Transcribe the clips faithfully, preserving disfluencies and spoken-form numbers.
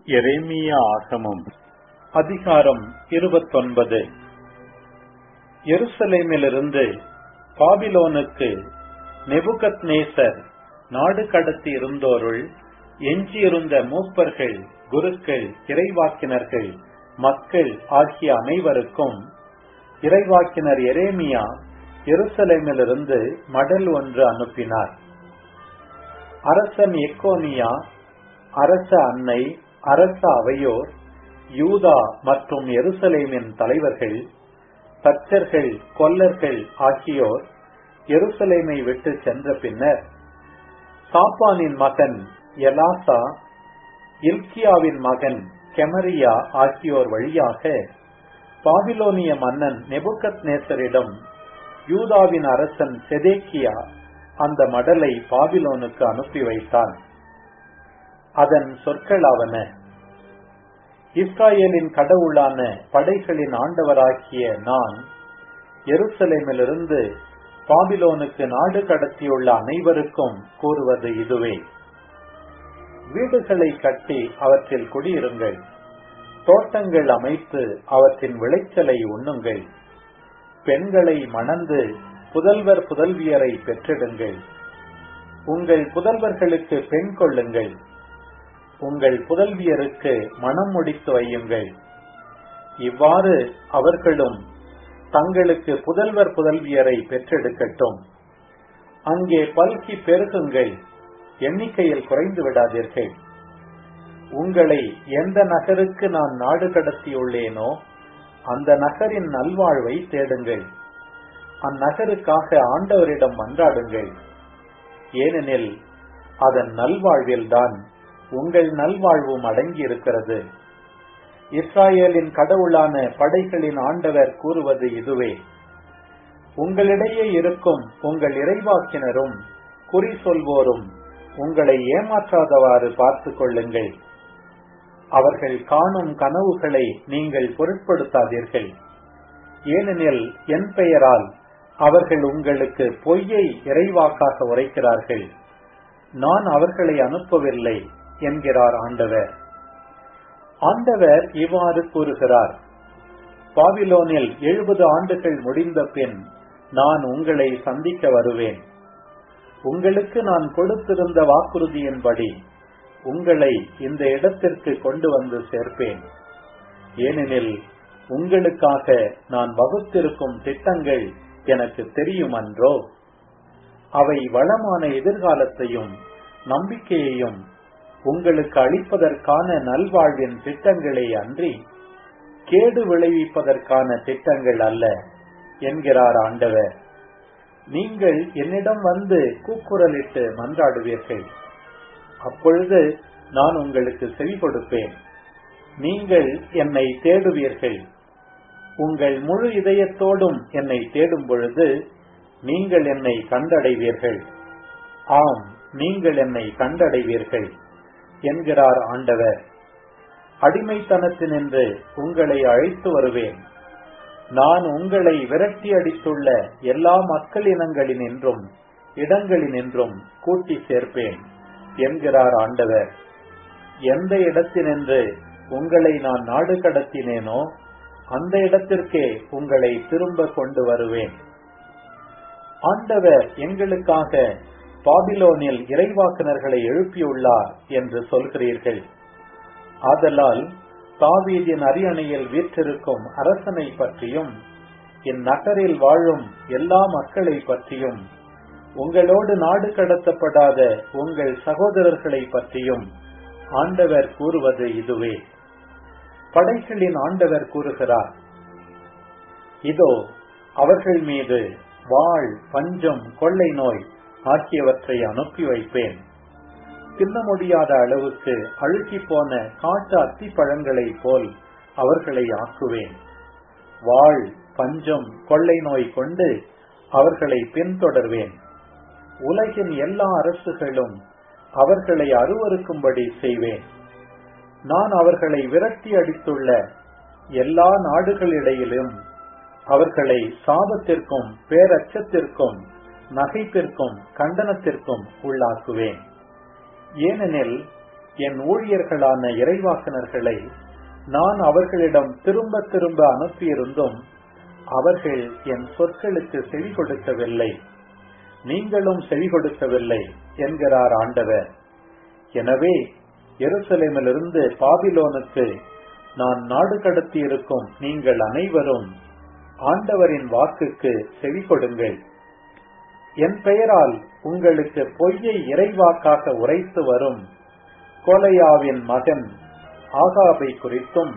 எரேமியா ஆகமம் அதிகாரம் இருபத்தொன்பது. எருசலேமிலிருந்து பாபிலோனுக்கு நெபுகத்நேசர் நாடு கடத்தி இருந்தோருள் எஞ்சியிருந்த மூப்பர்கள், குருக்கள், இறைவாக்கினர்கள், மக்கள் ஆகிய அனைவருக்கும் இறைவாக்கினர் எரேமியா எருசலேமிலிருந்து மடல் ஒன்று அனுப்பினார். அரசன் எக்கோனியா, அரச அன்னை, அரச அவையோர், யூதா மற்றும் எருசலேமின் தலைவர்கள், தச்சர்கள், கொல்லர்கள் ஆகியோர் எருசலேமை விட்டு சென்ற பின்னர் சாப்பானின் மகன் எலாசா, இல்கியாவின் மகன் கெமரியா ஆகியோர் வழியாக பாபிலோனிய மன்னன் நெபுகத்நேசரிடம் யூதாவின் அரசன் செதேக்கியா அந்த மடலை பாபிலோனுக்கு அனுப்பி வைத்தான். அதன் சொற்களாவன: இஸ்ராயேலின் கடவுளான படைகளின் ஆண்டவராகிய நான் எருசலேமிலிருந்து பாபிலோனுக்கு நாடு கடத்தியுள்ள அனைவருக்கும் கூறுவது இதுவே: வீடுகளை கட்டி அவற்றில் குடியிருங்கள், தோட்டங்கள் அமைத்து அவற்றின் விளைச்சலை உண்ணுங்கள், பெண்களை மணந்து புதல்வர் புதல்வியரை பெற்றெடுங்கள், உங்கள் புதல்வர்களுக்கு பெண் கொள்ளுங்கள், உங்கள் புதல்வியருக்கு மனம் முடித்து வையுங்கள். இவ்வாறு அவர்களும் தங்களுக்கு புதல்வர் புதல்வியரை பெற்றெடுக்கட்டும். அங்கே பல்கி பெருகுங்கள், எண்ணிக்கையில் குறைந்து விடாதீர்கள். உங்களை எந்த நகருக்கு நான் நாடு கடத்தியுள்ளேனோ அந்த நகரின் நல்வாழ்வை தேடுங்கள். அந்நகருக்காக ஆண்டவரிடம் மன்றாடுங்கள். ஏனெனில் அதன் நல்வாழ்வில்தான் உங்கள் நல்வாழ்வும் அடங்கி இருக்கிறது. இஸ்ராயேலின் கடவுளான படைகளின் ஆண்டவர் கூறுவது இதுவே: உங்களிடையே இருக்கும் உங்கள் இறைவாக்கினரும் குறி சொல்வோரும் உங்களை ஏமாற்றாதவாறு பார்த்துக் கொள்ளுங்கள். அவர்கள் காணும் கனவுகளை நீங்கள் பொருட்படுத்தாதீர்கள். ஏனெனில் என் பெயரால் அவர்கள் உங்களுக்கு பொய்யை இறைவாக்காக உரைக்கிறார்கள். நான் அவர்களை அனுப்பவில்லை என்கிறார் ஆண்டவர். ஆண்டவர் இவ்வாறு கூறுகிறார்: பாபிலோனில் எழுபது ஆண்டுகள் முடிந்த பின் நான் உங்களை சந்திக்க வருவேன். உங்களுக்கு நான் கொடுத்திருந்த வாக்குறுதியின்படி உங்களை இந்த இடத்திற்கு கொண்டு வந்து சேர்ப்பேன். ஏனெனில் உங்களுக்காக நான் வகுத்திருக்கும் திட்டங்கள் எனக்கு தெரியுமன்றோ? அவை வளமான எதிர்காலத்தையும் நம்பிக்கையையும் உங்களுக்கு அளிப்பதற்கான நல்வாழ்வின் திட்டங்களே அன்றி கேடு விளைவிப்பதற்கான திட்டங்கள் அல்ல என்கிறார் ஆண்டவர். நீங்கள் என்னிடம் வந்து கூக்குரலிட்டு மன்றாடுவீர்கள். அப்பொழுது நான் உங்களுக்கு செவி கொடுப்பேன். நீங்கள் என்னை தேடுவீர்கள். உங்கள் முழு இதயத்தோடும் என்னை தேடும் பொழுது நீங்கள் என்னை கண்டடைவீர்கள். ஆம், நீங்கள் என்னை கண்டடைவீர்கள் என்கிறார் ஆண்டவர். அடிமைத்தனத்தினின்று உங்களை அழைத்து வருவேன். நான் உங்களை விரட்டி அடித்துள்ள எல்லா மக்களினங்களினின்றும் இடங்களினின்றும் கூட்டி சேர்ப்பேன் என்கிறார் ஆண்டவர். எந்த இடத்தினின்று உங்களை நான் நாடு கடத்தினேனோ அந்த இடத்திற்கே உங்களை திரும்ப கொண்டு வருவேன். ஆண்டவர் எங்களுக்காக பாபிலோனில் இறைவாக்கினர்களை எழுப்பியுள்ளார் என்று சொல்கிறீர்கள். ஆதலால் தாவீதின் அரியணையில் வீற்றிருக்கும் அரசனை பற்றியும் இந்நகரில் வாழும் எல்லா மக்களை பற்றியும் உங்களோடு நாடு கடத்தப்படாத உங்கள் சகோதரர்களை பற்றியும் ஆண்டவர் கூறுவது இதுவே: படைகளின் ஆண்டவர் கூறுகிறார்: இதோ அவர்கள் மீது வாள், பஞ்சம், கொள்ளை நோய் ஆகியவற்றை அனுப்பி வைப்பேன். தின்ன முடியாத அளவுக்கு அழுகி போன காட்டு அத்தி பழங்களை போல் அவர்களை ஆக்குவேன். வாள், பஞ்சம், கொள்ளை நோய் கொண்டு அவர்களை பின்தொடர்வேன். உலகின் எல்லா அரசுகளும் அவர்களை அருவருக்கும்படி செய்வேன். நான் அவர்களை விரட்டி அடித்துள்ள எல்லா நாடுகளிடையிலும் அவர்களை சாபத்திற்கும் பேரச்சத்திற்கும் நகைப்பிற்கும் கண்டனத்திற்கும் உள்ளாக்குவேன். ஏனெனில் என் ஊழியர்களான இறைவாக்கினர்களை நான் அவர்களிடம் திரும்ப திரும்ப அனுப்பியிருந்தும் அவர்கள் என் சொற்களுக்கு செவி கொடுக்கவில்லை, நீங்களும் செவி கொடுக்கவில்லை என்கிறார் ஆண்டவர். எனவே எருசலேமிலிருந்து பாபிலோனுக்கு நான் நாடு கடத்தி இருக்கும் நீங்கள் அனைவரும் ஆண்டவரின் வாக்குக்கு செவி கொடுங்கள். என் பெயரால் உங்களுக்கு பொய்யை இறைவாக்காக உரைத்து வரும் கோலையாவின் மகன் ஆகாபை குறித்தும்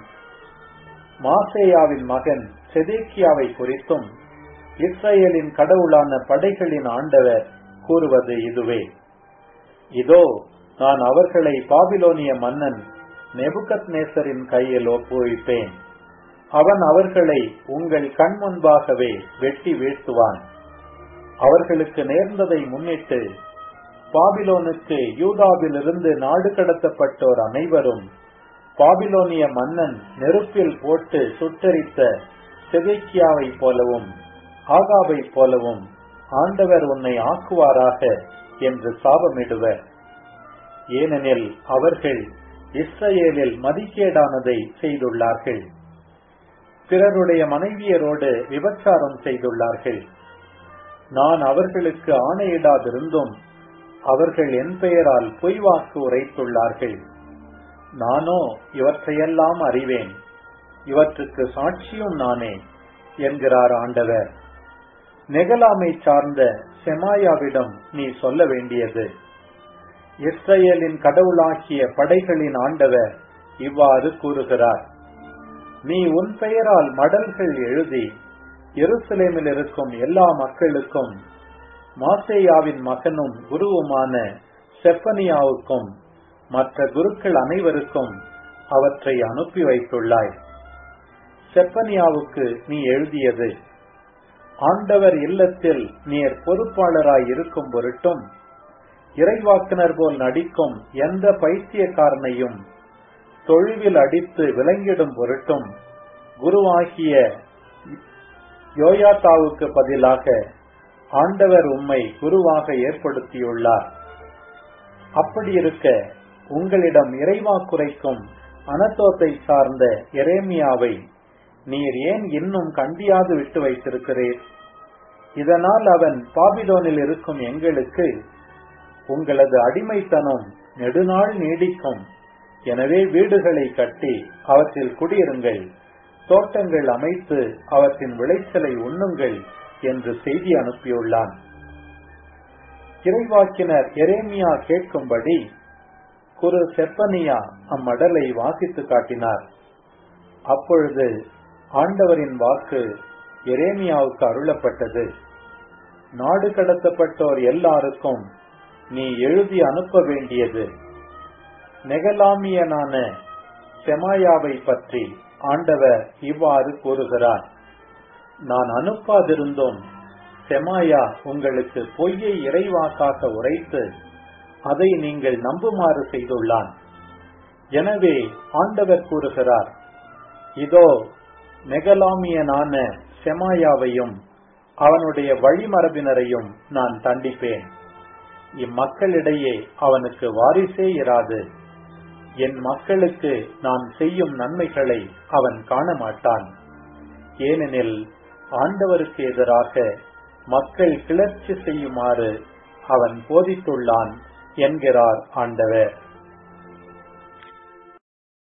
மாசேயாவின் மகன் செதேக்கியாவை குறித்தும் இஸ்ரேலின் கடவுளான படைகளின் ஆண்டவர் கூறுவது இதுவே: இதோ நான் அவர்களை பாபிலோனிய மன்னன் நேபுகத்நேசரின் கையில் ஒப்புவிப்பேன். அவன் அவர்களை உங்கள் கண் முன்பாகவே வெட்டி வீழ்த்துவான். அவர்களுக்கு நேர்ந்ததை முன்னிட்டு பாபிலோனுக்கு யூதாவிலிருந்து நாடு கடத்தப்பட்டோர் அனைவரும் பாபிலோனிய மன்னன் நெருப்பில் போட்டு சுட்டெரித்த செதேக்கியாவை போலவும் ஆகாபை போலவும் ஆண்டவர் உன்னை ஆக்குவாராக என்று சாபமிடுவர். ஏனெனில் அவர்கள் இஸ்ரேலில் மதிக்கேடானதை செய்துள்ளார்கள், பிறருடைய மனைவியரோடு விபச்சாரம் செய்துள்ளார்கள். நான் அவர்களுக்கு ஆணையிடாதிருந்தும் அவர்கள் என் பெயரால் பொய் வாக்கு உரைத்துள்ளார்கள். நானோ இவற்றையெல்லாம் அறிவேன், இவற்றுக்கு சாட்சியும் நானே என்கிறார் ஆண்டவர். நெகலாமை சார்ந்த செமாயாவிடம் நீ சொல்ல வேண்டியது: இஸ்ரேலின் கடவுளாகிய படைகளின் ஆண்டவர் இவ்வாறு கூறுகிறார்: நீ உன் பெயரால் மடல்கள் எழுதி எருசலேமில் இருக்கும் எல்லா மக்களுக்கும் மாசேயாவின் மகனும் குருவுமான செப்பனியாவுக்கும் மற்ற குருக்கள் அனைவருக்கும் அவற்றை அனுப்பி வைத்துள்ளாய். செப்பனியாவுக்கு நீ எழுதியது: ஆண்டவர் இல்லத்தில் நீர் பொறுப்பாளராய் இருக்கும் பொருட்டும் இறைவாக்கினர் போல் நடிக்கும் எந்த பைத்தியக்காரனையும் தொழுவில் அடித்து விலங்கிடும் பொருட்டும் குருவாகிய யோயாத்தாவுக்கு பதிலாக ஆண்டவர் உம்மை குருவாக ஏற்படுத்தியுள்ளார். அப்படியிருக்க உங்களிடம் இறைவாக்குரைக்கும் அனதோத்தை சார்ந்த எரேமியாவை நீர் ஏன் இன்னும் கண்டியாது விட்டு வைத்திருக்கிறீர்? இதனால் அவன் பாபிலோனில் இருக்கும் எங்களுக்கு உங்களது அடிமைத்தனம் நெடுநாள் நீடிக்கும், எனவே வீடுகளை கட்டி அவற்றில் குடியிருங்கள், தோட்டங்கள் அமைத்து அவற்றின் விளைச்சலை உண்ணுங்கள் என்று செய்தி அனுப்பியுள்ளான். இறைவாக்கினர் எரேமியா கேட்கும்படி குரு செப்பனியா அம்மடலை வாசித்து காட்டினார். அப்பொழுது ஆண்டவரின் வாக்கு எரேமியாவுக்கு அருளப்பட்டது: நாடு கடத்தப்பட்டோர் எல்லாருக்கும் நீ எழுதி அனுப்ப வேண்டியது: நெகலாமியனான செமாயாவை பற்றி ஆண்டவர் இவ்வாறு கூறுகிறார்: நான் அனுப்பாதிருந்தும் செமாயா உங்களுக்கு பொய்யை இறைவாக்காக உரைத்து அதை நீங்கள் நம்புமாறு செய்துள்ளான். எனவே ஆண்டவர் கூறுகிறார்: இதோ நெகலாமியனான செமாயாவையும் அவனுடைய வழிமரபினரையும் நான் தண்டிப்பேன். இம்மக்களிடையே அவனுக்கு வாரிசே இராது. என் மக்களுக்கு நான் செய்யும் நன்மைகளை அவன் காண மாட்டான். ஏனெனில் ஆண்டவருக்கு எதிராக மக்கள் கிளர்ச்சி செய்யுமாறு அவன் போதித்துள்ளான் என்கிறார் ஆண்டவர்.